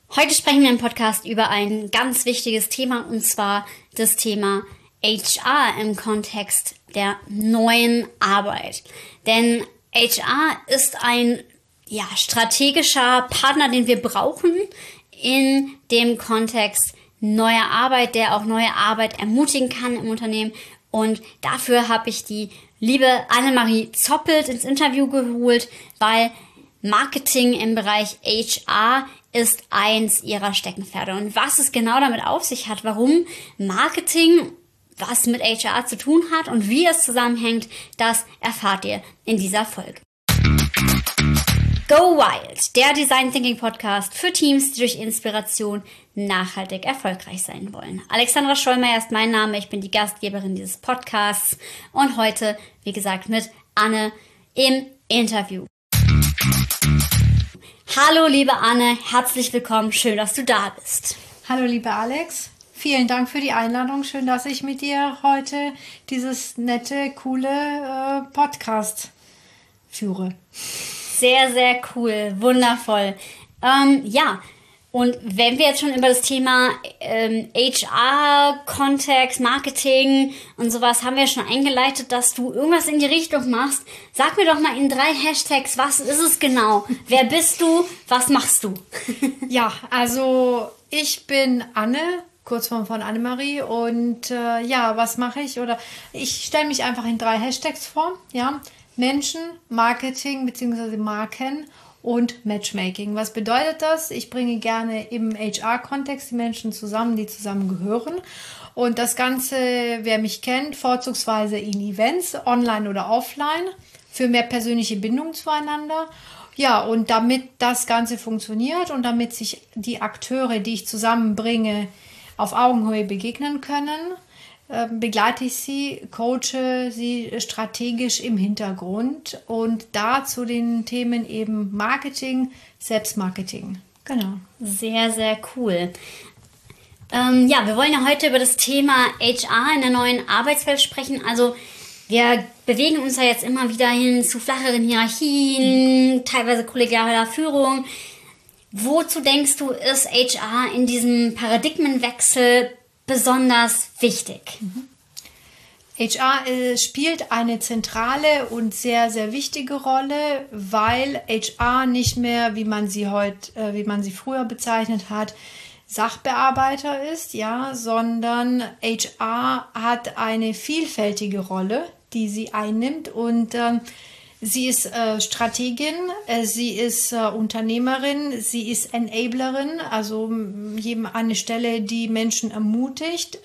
Heute sprechen wir im Podcast über ein ganz wichtiges Thema, und zwar das Thema HR im Kontext der neuen Arbeit. Denn HR ist ein strategischer Partner, den wir brauchen in dem Kontext neuer Arbeit, der auch neue Arbeit ermutigen kann im Unternehmen. Und dafür habe ich die liebe Annemarie Zoppelt ins Interview geholt, weil Marketing im Bereich HR ist eins ihrer Steckenpferde. Und was es genau damit auf sich hat, warum Marketing was mit HR zu tun hat und wie es zusammenhängt, das erfahrt ihr in dieser Folge. Go Wild, der Design Thinking Podcast für Teams, die durch Inspiration nachhaltig erfolgreich sein wollen. Alexandra Schollmeier ist mein Name, ich bin die Gastgeberin dieses Podcasts und heute, wie gesagt, mit Anne im Interview. Hallo liebe Anne, herzlich willkommen, schön, dass du da bist. Hallo liebe Alex, vielen Dank für die Einladung, schön, dass ich mit dir heute dieses nette, coole Podcast führe. Sehr, sehr cool, wundervoll. Und wenn wir jetzt schon über das Thema HR, Kontext, Marketing und sowas haben wir schon eingeleitet, dass du irgendwas in die Richtung machst. Sag mir doch mal in 3 Hashtags, was ist es genau? Wer bist du? Was machst du? Ja, also ich bin Anne, Kurzform von Annemarie und was mache ich? Oder ich stelle mich einfach in 3 Hashtags vor, ja. Menschen, Marketing bzw. Marken und Matchmaking. Was bedeutet das? Ich bringe gerne im HR-Kontext die Menschen zusammen, die zusammengehören. Und das Ganze, wer mich kennt, vorzugsweise in Events, online oder offline, für mehr persönliche Bindung zueinander. Ja, und damit das Ganze funktioniert und damit sich die Akteure, die ich zusammenbringe, auf Augenhöhe begegnen können, begleite ich sie, coache sie strategisch im Hintergrund und da zu den Themen eben Marketing, Selbstmarketing. Genau. Sehr, sehr cool. Wir wollen ja heute über das Thema HR in der neuen Arbeitswelt sprechen. Also wir bewegen uns ja jetzt immer wieder hin zu flacheren Hierarchien, teilweise kollegialer Führung. Wozu denkst du, ist HR in diesem Paradigmenwechsel besonders wichtig? HR spielt eine zentrale und sehr, sehr wichtige Rolle, weil HR nicht mehr, wie man sie früher bezeichnet hat, Sachbearbeiter ist, ja, sondern HR hat eine vielfältige Rolle, die sie einnimmt und sie ist Strategin, sie ist Unternehmerin, sie ist Enablerin, also eine Stelle, die Menschen ermutigt.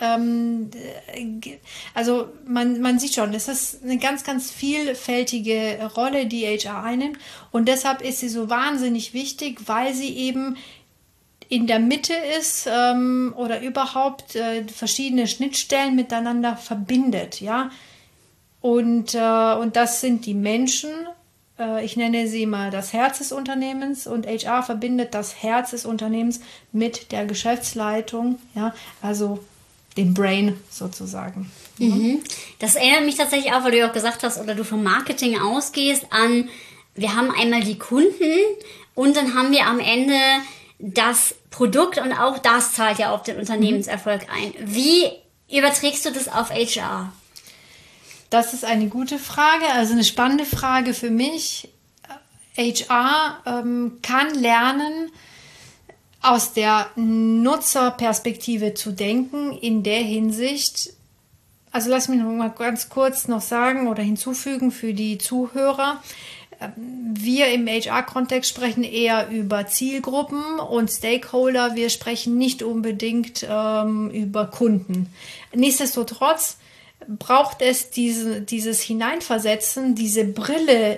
Also man sieht schon, es ist eine ganz, ganz vielfältige Rolle, die HR einnimmt. Und deshalb ist sie so wahnsinnig wichtig, weil sie eben in der Mitte ist oder überhaupt verschiedene Schnittstellen miteinander verbindet, ja. Und das sind die Menschen, ich nenne sie mal das Herz des Unternehmens und HR verbindet das Herz des Unternehmens mit der Geschäftsleitung, ja, also dem Brain sozusagen. Mhm. Das erinnert mich tatsächlich auch, weil du ja auch gesagt hast, oder du vom Marketing ausgehst, an, wir haben einmal die Kunden und dann haben wir am Ende das Produkt und auch das zahlt ja auf den Unternehmenserfolg ein. Wie überträgst du das auf HR? Das ist eine gute Frage, also eine spannende Frage für mich. HR kann lernen, aus der Nutzerperspektive zu denken, in der Hinsicht, also lass mich noch mal ganz kurz noch sagen oder hinzufügen für die Zuhörer, wir im HR-Kontext sprechen eher über Zielgruppen und Stakeholder, wir sprechen nicht unbedingt über Kunden. Nichtsdestotrotz braucht es dieses Hineinversetzen, diese Brille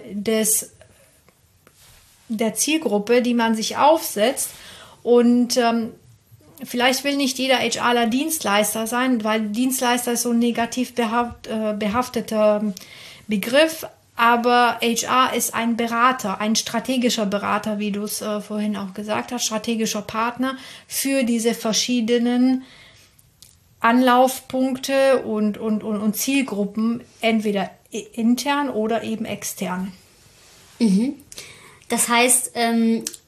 der Zielgruppe, die man sich aufsetzt. Und vielleicht will nicht jeder HRler Dienstleister sein, weil Dienstleister ist so ein negativ behafteter Begriff. Aber HR ist ein Berater, ein strategischer Berater, wie du es vorhin auch gesagt hast, strategischer Partner für diese verschiedenen Anlaufpunkte und Zielgruppen, entweder intern oder eben extern. Das heißt,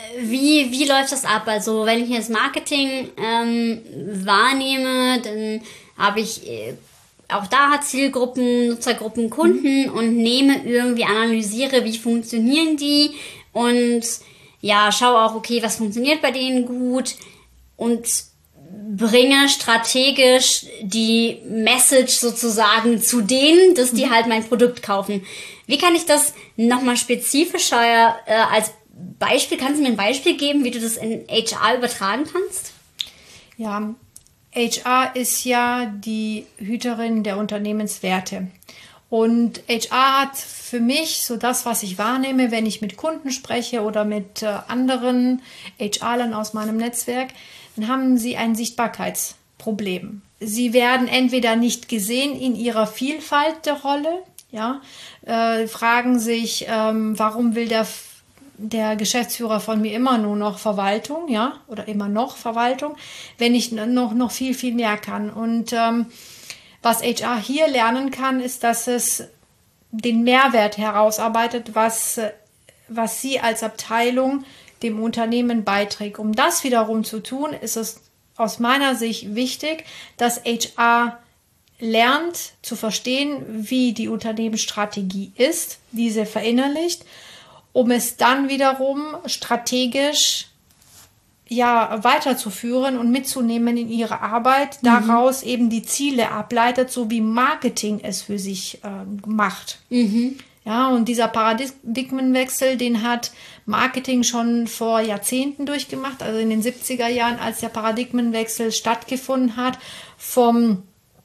wie läuft das ab? Also wenn ich jetzt Marketing wahrnehme, dann habe ich auch da Zielgruppen, Nutzergruppen, Kunden und analysiere, wie funktionieren die und ja, schaue auch, okay, was funktioniert bei denen gut und bringe strategisch die Message sozusagen zu denen, dass die halt mein Produkt kaufen. Wie kann ich das nochmal spezifischer als Beispiel, kannst du mir ein Beispiel geben, wie du das in HR übertragen kannst? Ja, HR ist ja die Hüterin der Unternehmenswerte. Und HR hat für mich so das, was ich wahrnehme, wenn ich mit Kunden spreche oder mit anderen HR-Lern aus meinem Netzwerk, dann haben sie ein Sichtbarkeitsproblem. Sie werden entweder nicht gesehen in ihrer Vielfalt der Rolle, ja, fragen sich, warum will der Geschäftsführer von mir immer nur noch Verwaltung, ja, oder immer noch Verwaltung, wenn ich noch viel, viel mehr kann. Und was HR hier lernen kann, ist, dass es den Mehrwert herausarbeitet, was sie als Abteilung dem Unternehmen beiträgt. Um das wiederum zu tun, ist es aus meiner Sicht wichtig, dass HR lernt zu verstehen, wie die Unternehmensstrategie ist, diese verinnerlicht, um es dann wiederum strategisch weiterzuführen und mitzunehmen in ihre Arbeit, daraus eben die Ziele ableitet, so wie Marketing es für sich macht. Ja, und dieser Paradigmenwechsel, den hat Marketing schon vor Jahrzehnten durchgemacht, also in den 70er Jahren, als der Paradigmenwechsel stattgefunden hat, vom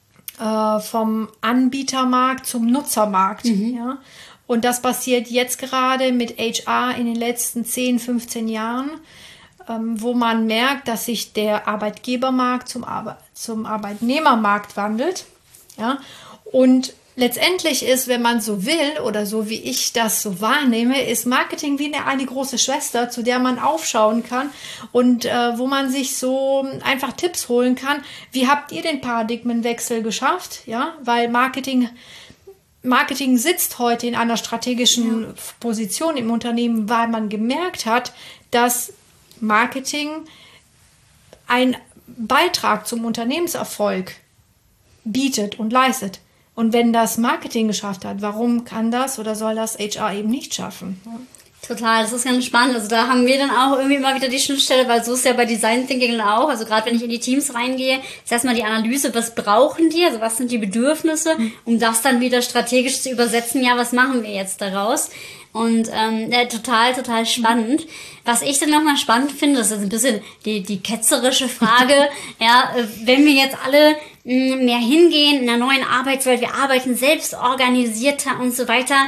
Anbietermarkt zum Nutzermarkt. Ja. Und das passiert jetzt gerade mit HR in den letzten 10, 15 Jahren, wo man merkt, dass sich der Arbeitgebermarkt zum Arbeitnehmermarkt wandelt. Ja? Und letztendlich ist, wenn man so will oder so wie ich das so wahrnehme, ist Marketing wie eine große Schwester, zu der man aufschauen kann und wo man sich so einfach Tipps holen kann. Wie habt ihr den Paradigmenwechsel geschafft? Ja? Weil Marketing sitzt heute in einer strategischen Position im Unternehmen, weil man gemerkt hat, dass Marketing einen Beitrag zum Unternehmenserfolg bietet und leistet. Und wenn das Marketing geschafft hat, warum kann das oder soll das HR eben nicht schaffen? Total, das ist ganz spannend. Also da haben wir dann auch irgendwie immer wieder die Schnittstelle, weil so ist ja bei Design Thinking auch. Also gerade wenn ich in die Teams reingehe, ist erstmal die Analyse, was brauchen die, also was sind die Bedürfnisse, um das dann wieder strategisch zu übersetzen, ja, was machen wir jetzt daraus? Und total spannend. Was ich dann nochmal spannend finde, das ist ein bisschen die ketzerische Frage, ja, wenn wir jetzt alle mehr hingehen in der neuen Arbeitswelt, wir arbeiten selbst organisierter und so weiter,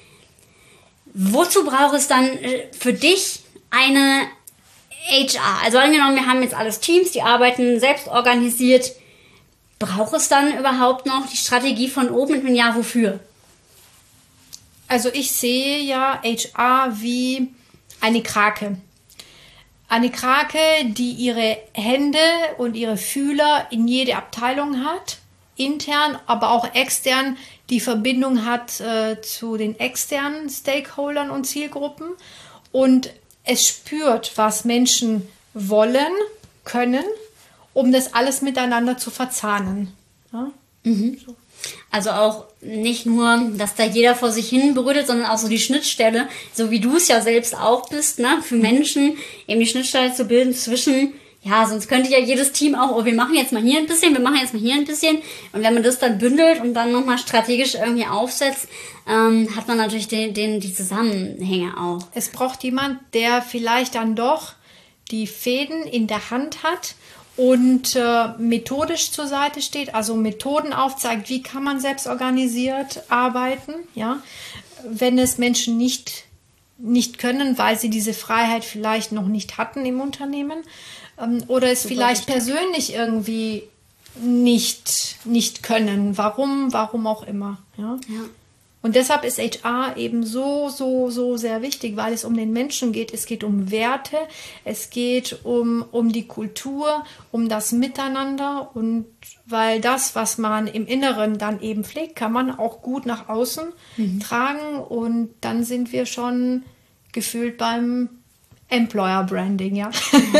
wozu braucht es dann für dich eine HR? Also angenommen, wir haben jetzt alles Teams, die arbeiten selbst organisiert. Braucht es dann überhaupt noch die Strategie von oben? Und wenn ja, wofür? Also ich sehe ja HR wie eine Krake. Eine Krake, die ihre Hände und ihre Fühler in jede Abteilung hat, intern, aber auch extern die Verbindung hat zu den externen Stakeholdern und Zielgruppen und es spürt, was Menschen wollen, können, um das alles miteinander zu verzahnen. Ja? So. Also auch nicht nur, dass da jeder vor sich hin brütet, sondern auch so die Schnittstelle, so wie du es ja selbst auch bist, ne, für Menschen eben die Schnittstelle zu bilden zwischen, ja, sonst könnte ja jedes Team auch, oh, wir machen jetzt mal hier ein bisschen, wir machen jetzt mal hier ein bisschen. Und wenn man das dann bündelt und dann nochmal strategisch irgendwie aufsetzt, hat man natürlich die Zusammenhänge auch. Es braucht jemand, der vielleicht dann doch die Fäden in der Hand hat und methodisch zur Seite steht, also Methoden aufzeigt, wie kann man selbst organisiert arbeiten, ja, wenn es Menschen nicht können, weil sie diese Freiheit vielleicht noch nicht hatten im Unternehmen oder es super vielleicht richtig. Persönlich irgendwie nicht können, warum auch immer, ja. Und deshalb ist HR eben so sehr wichtig, weil es um den Menschen geht. Es geht um Werte, es geht um die Kultur, um das Miteinander. Und weil das, was man im Inneren dann eben pflegt, kann man auch gut nach außen tragen. Und dann sind wir schon gefühlt beim Employer Branding, ja.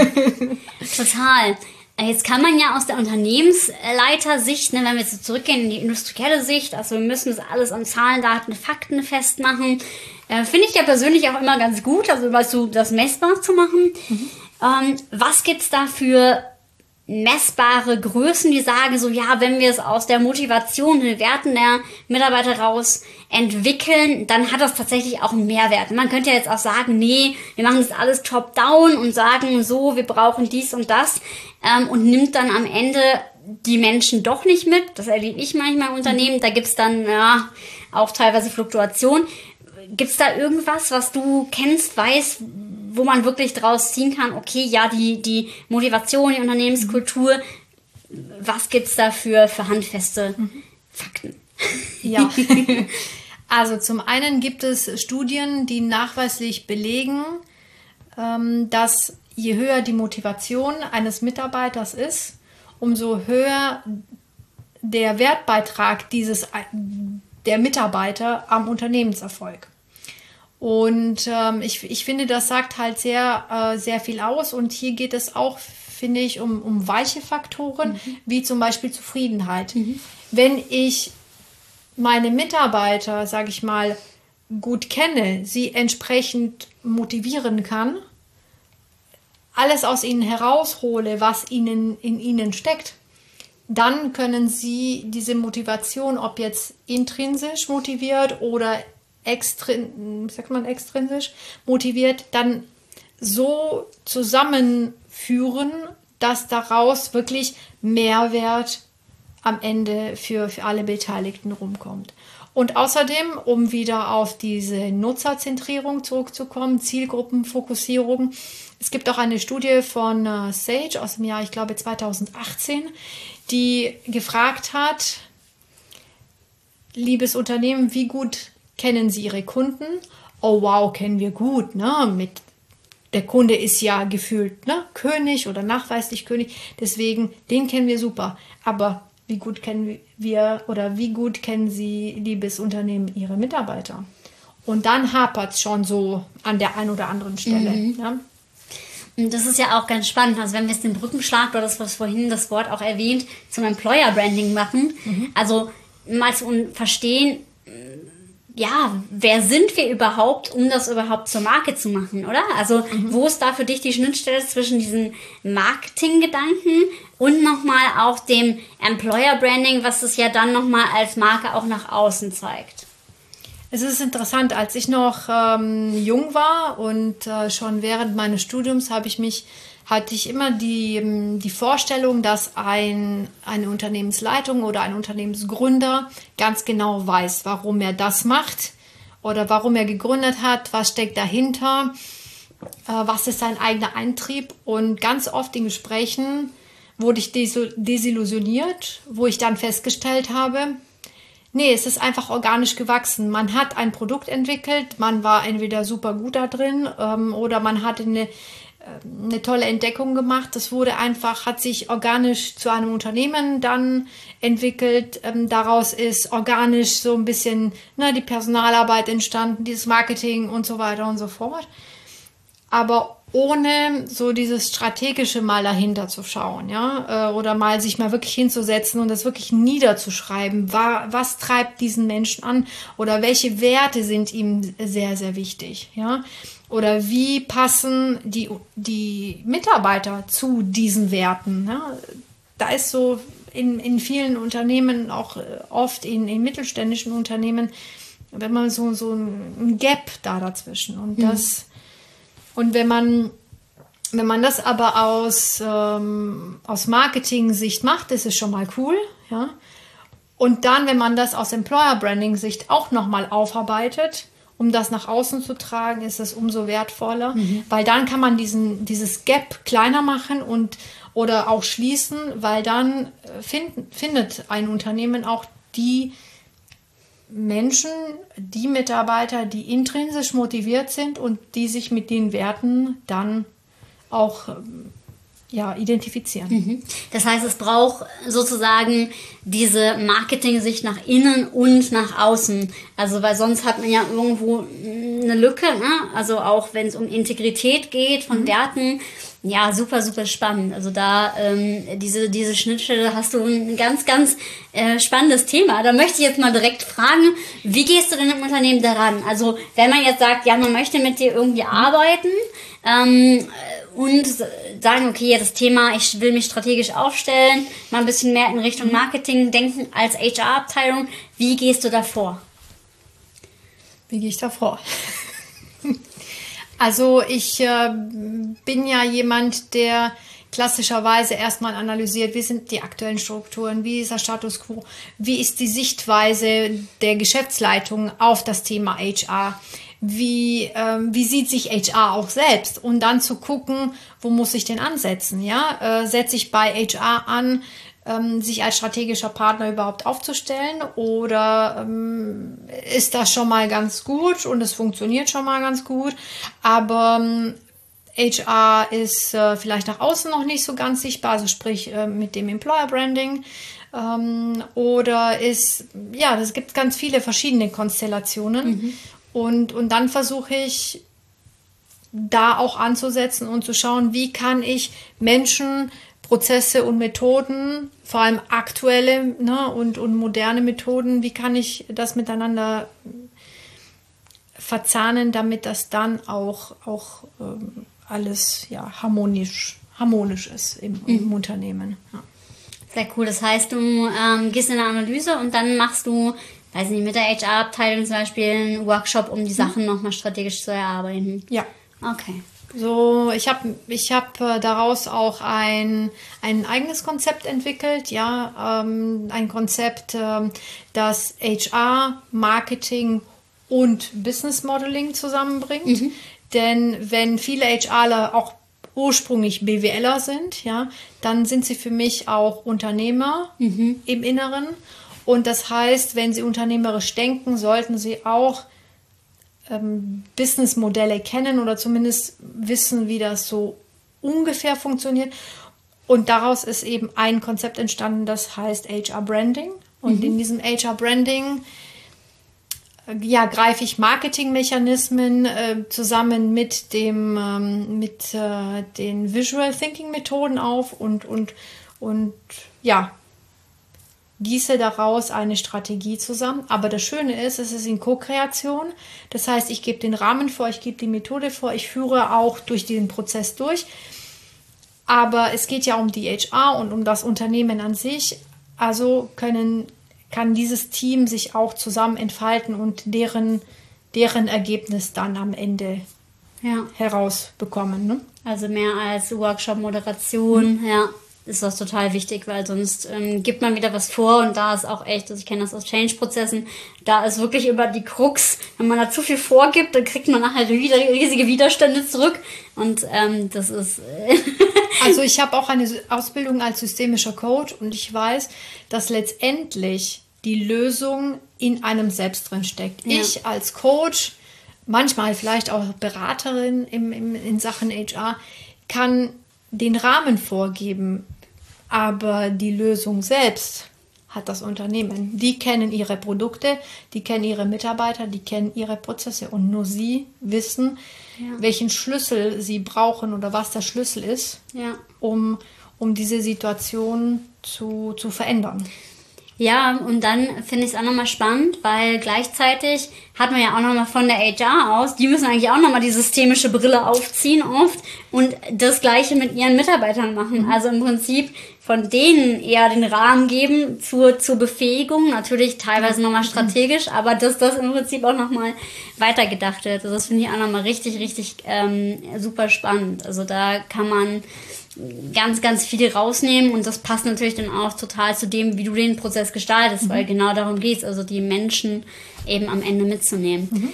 Total. Jetzt kann man ja aus der Unternehmensleitersicht, ne, wenn wir jetzt so zurückgehen in die industrielle Sicht, also wir müssen das alles an Zahlen, Daten, Fakten festmachen, finde ich ja persönlich auch immer ganz gut, also weißt du, das messbar zu machen. Was gibt's da für messbare Größen, die sagen so, ja, wenn wir es aus der Motivation, den Werten der Mitarbeiter raus entwickeln, dann hat das tatsächlich auch einen Mehrwert. Man könnte ja jetzt auch sagen, nee, wir machen das alles top-down und sagen so, wir brauchen dies und das und nimmt dann am Ende die Menschen doch nicht mit. Das erlebe ich manchmal im Unternehmen. Da gibt's dann ja auch teilweise Fluktuation. Gibt's da irgendwas, was du kennst, weißt, wo man wirklich draus ziehen kann, okay, ja, die Motivation, die Unternehmenskultur, was gibt's da für handfeste Fakten? Ja, also zum einen gibt es Studien, die nachweislich belegen, dass je höher die Motivation eines Mitarbeiters ist, umso höher der Wertbeitrag der Mitarbeiter am Unternehmenserfolg. Und ich finde, das sagt halt sehr viel aus. Und hier geht es auch, finde ich, um weiche Faktoren, wie zum Beispiel Zufriedenheit. Wenn ich meine Mitarbeiter, sage ich mal, gut kenne, sie entsprechend motivieren kann, alles aus ihnen heraushole, was in ihnen steckt, dann können sie diese Motivation, ob jetzt intrinsisch motiviert oder extrinsisch motiviert, dann so zusammenführen, dass daraus wirklich Mehrwert am Ende für alle Beteiligten rumkommt. Und außerdem, um wieder auf diese Nutzerzentrierung zurückzukommen, Zielgruppenfokussierung, es gibt auch eine Studie von Sage aus dem Jahr, ich glaube 2018, die gefragt hat, liebes Unternehmen, wie gut kennen Sie Ihre Kunden? Oh wow, kennen wir gut, ne? Der Kunde ist ja gefühlt, ne, König oder nachweislich König, deswegen den kennen wir super. Aber wie gut kennen Sie, liebes Unternehmen, Ihre Mitarbeiter? Und dann hapert es schon so an der einen oder anderen Stelle. Ja? Und das ist ja auch ganz spannend. Also wenn wir jetzt den Brückenschlag oder das, was vorhin das Wort auch erwähnt, zum Employer Branding machen, also mal zu verstehen, ja, wer sind wir überhaupt, um das überhaupt zur Marke zu machen, oder? Also wo ist da für dich die Schnittstelle zwischen diesen Marketinggedanken und nochmal auch dem Employer Branding, was es ja dann nochmal als Marke auch nach außen zeigt? Es ist interessant, als ich noch jung war und schon während meines Studiums hatte ich immer die Vorstellung, dass eine Unternehmensleitung oder ein Unternehmensgründer ganz genau weiß, warum er das macht oder warum er gegründet hat, was steckt dahinter, was ist sein eigener Antrieb. Und ganz oft in Gesprächen wurde ich desillusioniert, wo ich dann festgestellt habe, nee, es ist einfach organisch gewachsen. Man hat ein Produkt entwickelt, man war entweder super gut da drin oder man hatte eine tolle Entdeckung gemacht. Das hat sich organisch zu einem Unternehmen dann entwickelt. Daraus ist organisch so ein bisschen die Personalarbeit entstanden, dieses Marketing und so weiter und so fort. Aber ohne so dieses strategische mal dahinter zu schauen, ja, oder sich mal wirklich hinzusetzen und das wirklich niederzuschreiben. Was treibt diesen Menschen an oder welche Werte sind ihm sehr, sehr wichtig, ja? Oder wie passen die Mitarbeiter zu diesen Werten? Ja? Da ist so in vielen Unternehmen, auch oft in mittelständischen Unternehmen, wenn man so ein Gap dazwischen. Und wenn man das aber aus Marketing-Sicht macht, ist es schon mal cool. Ja? Und dann, wenn man das aus Employer-Branding-Sicht auch nochmal aufarbeitet, um das nach außen zu tragen, ist es umso wertvoller, weil dann kann man dieses Gap kleiner machen oder auch schließen, weil dann findet ein Unternehmen auch die Menschen, die Mitarbeiter, die intrinsisch motiviert sind und die sich mit den Werten dann auch identifizieren. Das heißt, es braucht sozusagen diese Marketing-Sicht nach innen und nach außen. Also, weil sonst hat man ja irgendwo eine Lücke, ne? Also auch wenn es um Integrität geht von Werten. Ja, super, super spannend. Also da diese Schnittstelle hast du ein ganz, ganz spannendes Thema. Da möchte ich jetzt mal direkt fragen, wie gehst du denn im Unternehmen daran? Also wenn man jetzt sagt, ja, man möchte mit dir irgendwie arbeiten und sagen, okay, das Thema, ich will mich strategisch aufstellen, mal ein bisschen mehr in Richtung Marketing denken als HR-Abteilung. Wie gehst du da vor? Wie gehe ich da vor? Also ich bin ja jemand, der klassischerweise erstmal analysiert, wie sind die aktuellen Strukturen, wie ist der Status quo, wie ist die Sichtweise der Geschäftsleitung auf das Thema HR, wie sieht sich HR auch selbst und dann zu gucken, wo muss ich denn ansetzen, ja, setze ich bei HR an, sich als strategischer Partner überhaupt aufzustellen oder ist das schon mal ganz gut und es funktioniert schon mal ganz gut, aber HR ist vielleicht nach außen noch nicht so ganz sichtbar, also sprich mit dem Employer Branding oder ist, ja, es gibt ganz viele verschiedene Konstellationen und dann versuche ich da auch anzusetzen und zu schauen, wie kann ich Menschen, Prozesse und Methoden, vor allem aktuelle, ne, und moderne Methoden, wie kann ich das miteinander verzahnen, damit das dann auch alles ja, harmonisch ist im Unternehmen. Ja. Sehr cool. Das heißt, du gehst in eine Analyse und dann machst du, weiß nicht, mit der HR-Abteilung zum Beispiel einen Workshop, um die Sachen nochmal strategisch zu erarbeiten. Ja. Okay. So, ich hab daraus auch ein eigenes Konzept entwickelt, ja, ein Konzept, das HR, Marketing und Business Modeling zusammenbringt. Denn wenn viele HRler auch ursprünglich BWLer sind, ja, dann sind sie für mich auch Unternehmer im Inneren. Und das heißt, wenn sie unternehmerisch denken, sollten sie auch Businessmodelle kennen oder zumindest wissen, wie das so ungefähr funktioniert. Und daraus ist eben ein Konzept entstanden, das heißt HR Branding. Und in diesem HR Branding ja, greife ich Marketingmechanismen zusammen mit den Visual Thinking Methoden auf und ja, gieße daraus eine Strategie zusammen. Aber das Schöne ist, es ist in Co-Kreation. Das heißt, ich gebe den Rahmen vor, ich gebe die Methode vor, ich führe auch durch den Prozess durch. Aber es geht ja um die HR und um das Unternehmen an sich. Also kann dieses Team sich auch zusammen entfalten und deren Ergebnis dann am Ende herausbekommen. Ne? Also mehr als Workshop-Moderation, ja. Ist das total wichtig, weil sonst gibt man wieder was vor und da ist auch echt, also ich kenne das aus Change-Prozessen, da ist wirklich über die Krux, wenn man da zu viel vorgibt, dann kriegt man nachher wieder riesige Widerstände zurück und das ist... Also ich habe auch eine Ausbildung als systemischer Coach und ich weiß, dass letztendlich die Lösung in einem selbst drin steckt. Ja. Ich als Coach, manchmal vielleicht auch Beraterin in Sachen HR, kann den Rahmen vorgeben, aber die Lösung selbst hat das Unternehmen. Die kennen ihre Produkte, die kennen ihre Mitarbeiter, die kennen ihre Prozesse und nur sie wissen, welchen Schlüssel sie brauchen oder was der Schlüssel ist, um diese Situation zu verändern. Ja, und dann finde ich es auch nochmal spannend, weil gleichzeitig hat man ja auch nochmal von der HR aus, die müssen eigentlich auch nochmal die systemische Brille aufziehen oft und das Gleiche mit ihren Mitarbeitern machen. Also im Prinzip von denen eher den Rahmen geben zur Befähigung, natürlich teilweise nochmal strategisch, aber dass das im Prinzip auch nochmal weitergedacht wird. Also das finde ich auch nochmal richtig, richtig super spannend. Also da kann man ganz, ganz viel rausnehmen und das passt natürlich dann auch total zu dem, wie du den Prozess gestaltest, weil genau darum geht es, also die Menschen eben am Ende mitzunehmen.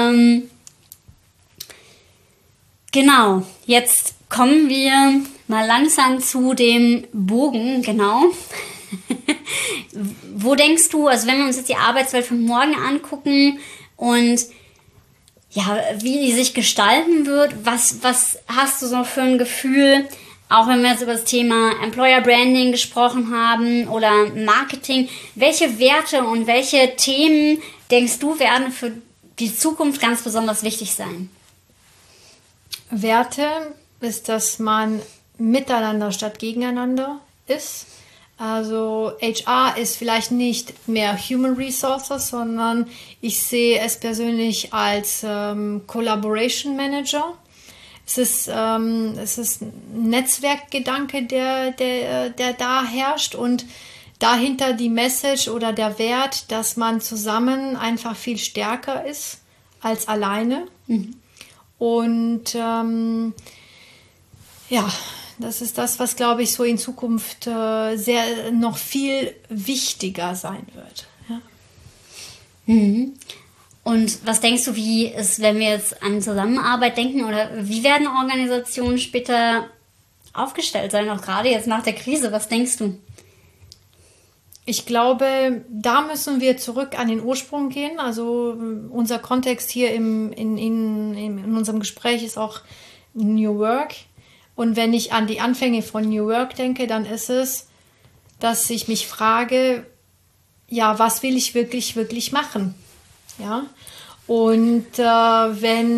Genau, jetzt kommen wir mal langsam zu dem Bogen, genau. Wo denkst du, also wenn wir uns jetzt die Arbeitswelt von morgen angucken und ja, wie die sich gestalten wird, was hast du so für ein Gefühl, auch wenn wir jetzt über das Thema Employer Branding gesprochen haben oder Marketing, welche Werte und welche Themen denkst du werden für die Zukunft ganz besonders wichtig sein? Werte ist, dass man miteinander statt gegeneinander ist. Also HR ist vielleicht nicht mehr Human Resources, sondern ich sehe es persönlich als Collaboration Manager. Es ist ein Netzwerkgedanke, der da herrscht und dahinter die Message oder der Wert, dass man zusammen einfach viel stärker ist als alleine. Und das ist das, was, glaube ich, so in Zukunft sehr noch viel wichtiger sein wird. Ja. Und was denkst du, wie ist, wenn wir jetzt an Zusammenarbeit denken, oder wie werden Organisationen später aufgestellt sein, auch gerade jetzt nach der Krise? Was denkst du? Ich glaube, da müssen wir zurück an den Ursprung gehen. Also unser Kontext hier in unserem Gespräch ist auch New Work. Und wenn ich an die Anfänge von New Work denke, dann ist es, dass ich mich frage, ja, was will ich wirklich, wirklich machen? Ja. Und da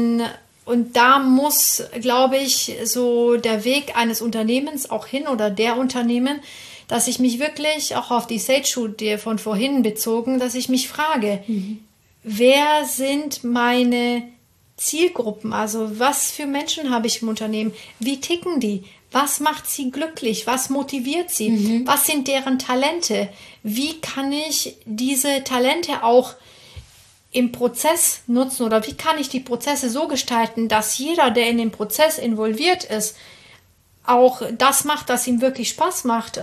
muss, glaube ich, so der Weg eines Unternehmens auch hin oder der Unternehmen, dass ich mich wirklich auch auf die Sage-Studie von vorhin bezogen, dass ich mich frage, wer sind meine Zielgruppen? Also was für Menschen habe ich im Unternehmen? Wie ticken die? Was macht sie glücklich? Was motiviert sie? Was sind deren Talente? Wie kann ich diese Talente auch im Prozess nutzen oder wie kann ich die Prozesse so gestalten, dass jeder, der in den Prozess involviert ist, auch das macht, das ihm wirklich Spaß macht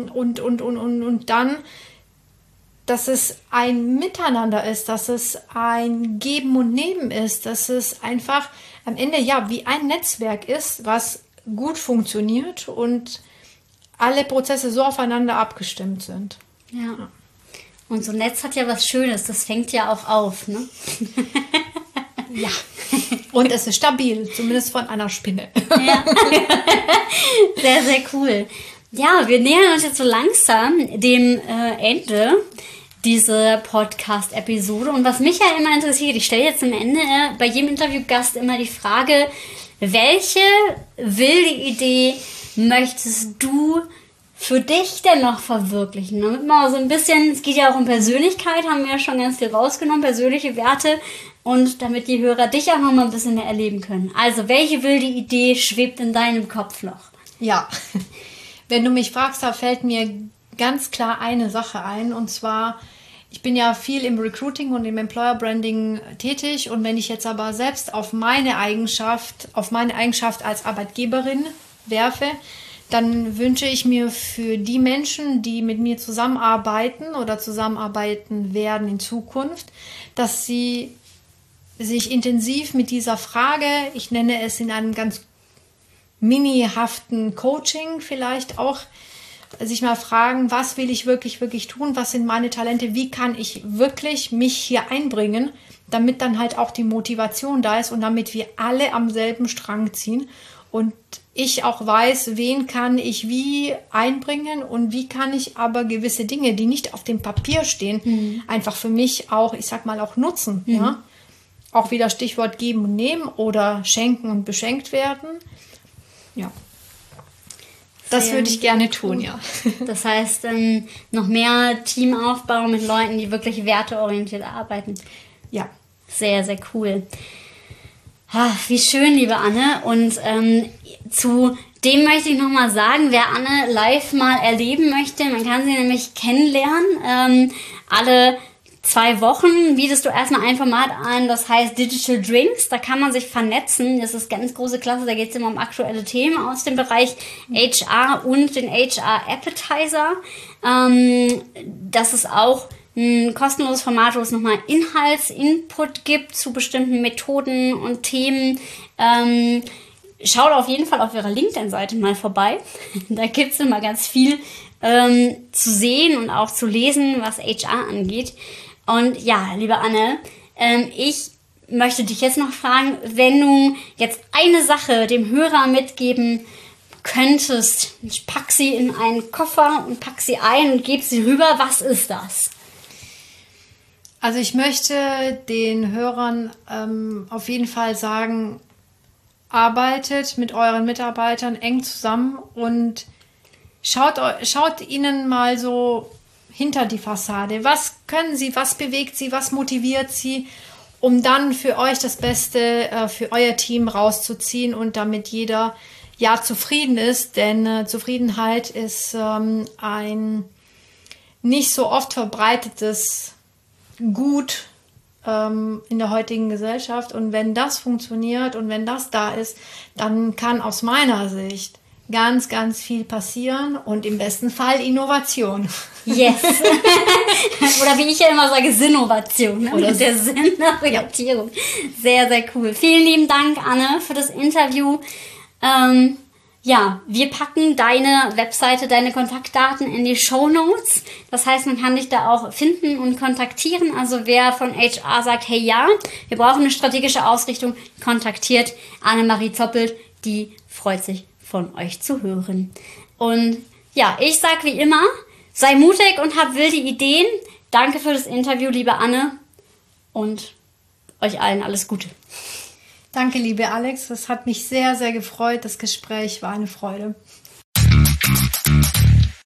und dann, dass es ein Miteinander ist, dass es ein Geben und Nehmen ist, dass es einfach am Ende ja wie ein Netzwerk ist, was gut funktioniert und alle Prozesse so aufeinander abgestimmt sind. Ja. Und so ein Netz hat ja was Schönes, das fängt ja auch auf, ne? Ja. Und es ist stabil, zumindest von einer Spinne. Ja. Sehr, sehr cool. Ja, wir nähern uns jetzt so langsam dem Ende dieser Podcast-Episode. Und was mich ja immer interessiert, ich stelle jetzt am Ende bei jedem Interviewgast immer die Frage, welche wilde Idee möchtest du für dich denn noch verwirklichen? Damit mal so ein bisschen, es geht ja auch um Persönlichkeit, haben wir ja schon ganz viel rausgenommen, persönliche Werte, und damit die Hörer dich auch noch mal ein bisschen mehr erleben können. Also, welche wilde Idee schwebt in deinem Kopf noch? Ja, wenn du mich fragst, da fällt mir ganz klar eine Sache ein, und zwar, ich bin ja viel im Recruiting und im Employer Branding tätig, und wenn ich jetzt aber selbst auf meine Eigenschaft als Arbeitgeberin werfe, dann wünsche ich mir für die Menschen, die mit mir zusammenarbeiten oder zusammenarbeiten werden in Zukunft, dass sie sich intensiv mit dieser Frage, ich nenne es in einem ganz minihaften Coaching vielleicht auch, sich mal fragen, was will ich wirklich, wirklich tun, was sind meine Talente, wie kann ich wirklich mich hier einbringen, damit dann halt auch die Motivation da ist und damit wir alle am selben Strang ziehen und ich auch weiß, wen kann ich wie einbringen und wie kann ich aber gewisse Dinge, die nicht auf dem Papier stehen, einfach für mich auch, ich sag mal, auch nutzen. Ja? Auch wieder Stichwort geben und nehmen oder schenken und beschenkt werden. Ja. Das würde ich gerne tun, ja. Das heißt, noch mehr Teamaufbau mit Leuten, die wirklich werteorientiert arbeiten. Ja. Sehr, sehr cool. Wie schön, liebe Anne. Und zu dem möchte ich nochmal sagen, wer Anne live mal erleben möchte, man kann sie nämlich kennenlernen. Alle 2 Wochen bietest du erstmal ein Format an, das heißt Digital Drinks. Da kann man sich vernetzen. Das ist ganz große Klasse. Da geht es immer um aktuelle Themen aus dem Bereich HR und den HR Appetizer. Das ist auch ein kostenloses Format, wo es nochmal Inhaltsinput gibt zu bestimmten Methoden und Themen. Schaut auf jeden Fall auf ihrer LinkedIn-Seite mal vorbei. Da gibt es immer ganz viel zu sehen und auch zu lesen, was HR angeht. Und ja, liebe Anne, ich möchte dich jetzt noch fragen, wenn du jetzt eine Sache dem Hörer mitgeben könntest, ich pack sie in einen Koffer und pack sie ein und gebe sie rüber, was ist das? Also ich möchte den Hörern auf jeden Fall sagen, arbeitet mit euren Mitarbeitern eng zusammen und schaut ihnen mal so hinter die Fassade. Was können sie, was bewegt sie, was motiviert sie, um dann für euch das Beste für euer Team rauszuziehen und damit jeder zufrieden ist. Denn Zufriedenheit ist ein nicht so oft verbreitetes Gut in der heutigen Gesellschaft. Und wenn das funktioniert und wenn das da ist, dann kann aus meiner Sicht ganz, ganz viel passieren und im besten Fall Innovation. Yes. Oder wie ich ja immer sage, Sinnovation. Ne? Oder der Sinnorientierung. Sehr, sehr cool. Vielen lieben Dank, Anne, für das Interview. Wir packen deine Webseite, deine Kontaktdaten in die Shownotes. Das heißt, man kann dich da auch finden und kontaktieren. Also wer von HR sagt, hey ja, wir brauchen eine strategische Ausrichtung, kontaktiert Annemarie Zoppelt. Die freut sich, von euch zu hören. Und ja, ich sag wie immer, sei mutig und hab wilde Ideen. Danke für das Interview, liebe Anne. Und euch allen alles Gute. Danke, liebe Alex. Das hat mich sehr, sehr gefreut. Das Gespräch war eine Freude.